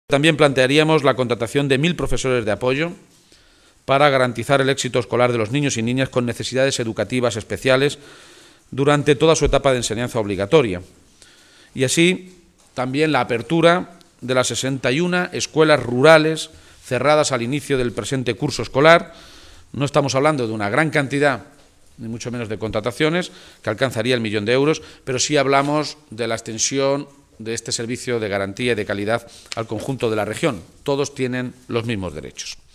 También plantearíamos la contratación de 1000 profesores de apoyo para garantizar el éxito escolar de los niños y niñas con necesidades educativas especiales durante toda su etapa de enseñanza obligatoria. Y así también la apertura de las 61 escuelas rurales cerradas al inicio del presente curso escolar. No estamos hablando de una gran cantidad, ni mucho menos de contrataciones, que alcanzaría el 1.000.000 de euros, pero sí hablamos de la extensión de este servicio de garantía y de calidad al conjunto de la región. Todos tienen los mismos derechos.